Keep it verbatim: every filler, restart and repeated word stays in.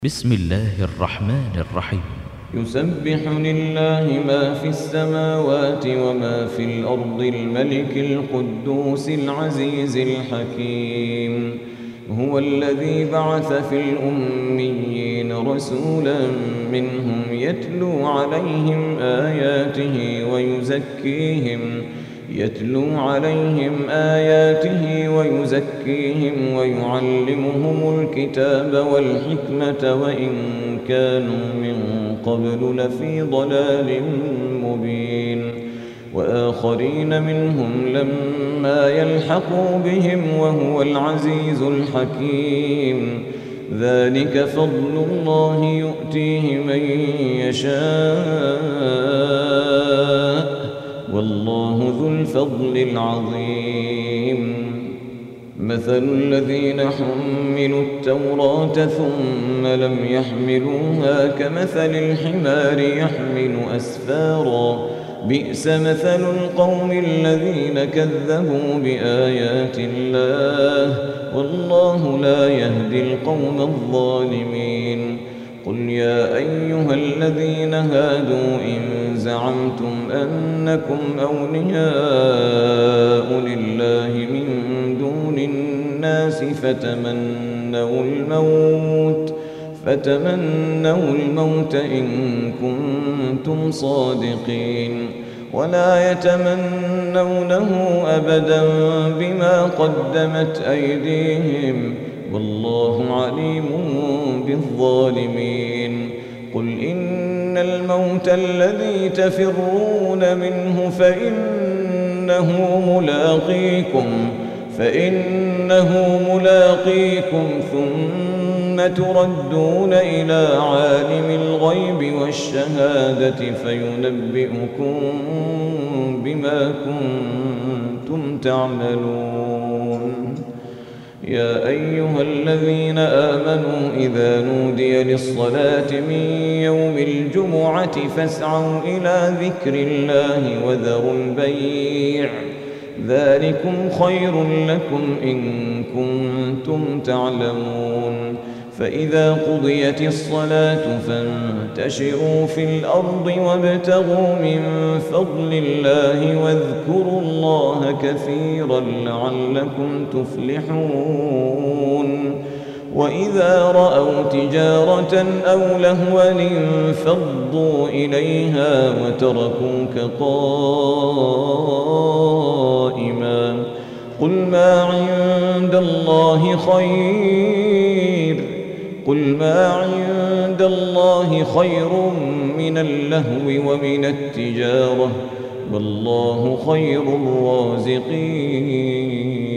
بسم الله الرحمن الرحيم. يسبح لله ما في السماوات وما في الأرض الملك القدوس العزيز الحكيم. هو الذي بعث في الأميين رسولا منهم يتلو عليهم آياته ويزكيهم يتلو عليهم آياته ويزكيهم ويعلمهم الكتاب والحكمة وإن كانوا من قبل لفي ضلال مبين. وآخرين منهم لما يلحقوا بهم وهو العزيز الحكيم. ذلك فضل الله يؤتيه من يشاء والله ذو الفضل العظيم. مثل الذين حملوا التوراة ثم لم يحملوها كمثل الحمار يحمل أسفارا بئس مثل القوم الذين كذبوا بآيات الله والله لا يهدي القوم الظالمين. قل يا أيها الذين هادوا إن زعمتم أنكم أولياء لله من دون الناس فتمنوا الموت فتمنوا الموت إن كنتم صادقين ولا يتمنونه أبدا بما قدمت أيديهم والله عليم بالظالمين. قل إن الموت الذي تفرون منه فإنه ملاقيكم فإنه ملاقيكم ثم تردون إلى عالم الغيب والشهادة فينبئكم بما كنتم تعملون. يا أيها الذين آمنوا إذا نودي للصلاة من يوم الجمعة فاسعوا إلى ذكر الله وذروا البيع ذلكم خير لكم إن كنتم تعلمون. فإذا قضيت الصلاة فانتشروا في الأرض وابتغوا من فضل الله واذكروا الله كثيرا لعلكم تفلحون. وإذا رأوا تجارة أو لهوا انفضوا إليها وتركوك قائما قل ما عند الله خير قل ما عند الله خير من اللهو ومن التجارة والله خير الرازقين.